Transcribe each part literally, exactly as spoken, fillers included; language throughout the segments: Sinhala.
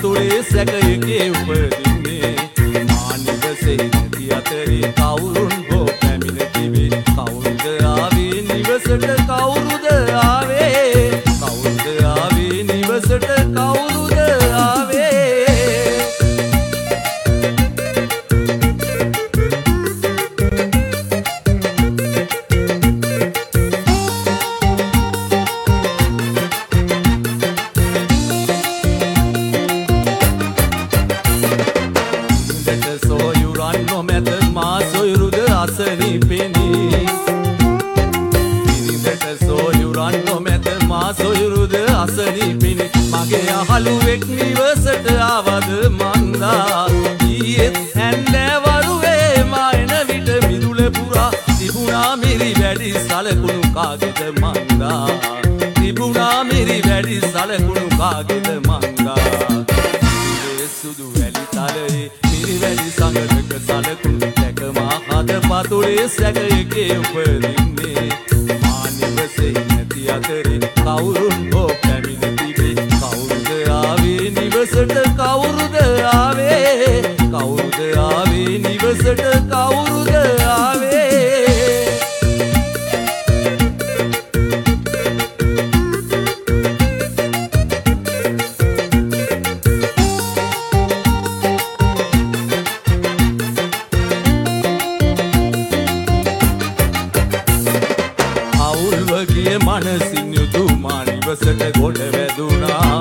පතුලේ සැකයකේ උපදින්නේ මානිවසේ නැති අතරේ කවුරුන් හෝ පැමිණ තිබේ කවුරුද ආවේ නිවසට කවුරුද ආවේ කවුරුද ආවේ නිවසට කවුරුද ආවේ අසනීපෙනී පිරිඳට සොයුරන් නොමැත මා සොයුරුද අසනීපෙනී මගේ අහලුවෙක් නිවසට ආවද මන්දා ඊයේත් හැන්දෑවරුවේ මා එන විට මිදුල පුරා තිබුණා මිරි වැඩි සලකුණු කාගෙද මන්දා තිබුණා මිරි වැඩි සලකුණු කාගෙද මන්දා සුදු වැලි තලයේ මිරි වැඩි සංගතක සලකුණු දැකමා හද පතුලේ සැකයකේ උපදින්නේ මානිවසේ නැති අතරේ කවුරුන් හෝ පැමිණ තිබේ කවුරුද ආවේ නිවසට කවුරුද ආවේ කවුරුද ආවේ නිවසට කවුරුද ආවේ ගිය මනසින් යුතු මා නිවසට ගොඩ වැදුනා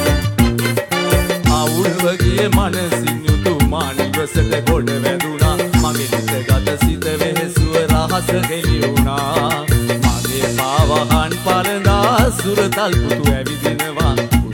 අවුල්ව ගිය මනසින් යුතු මා නිවසට ගොඩ වැදුනා මගේ හිතගත සිත වෙහෙසුව රහස හෙළි වුණා මගේ පාවහන් පරඳා සුරතල් පුතු ඇවිදිනවා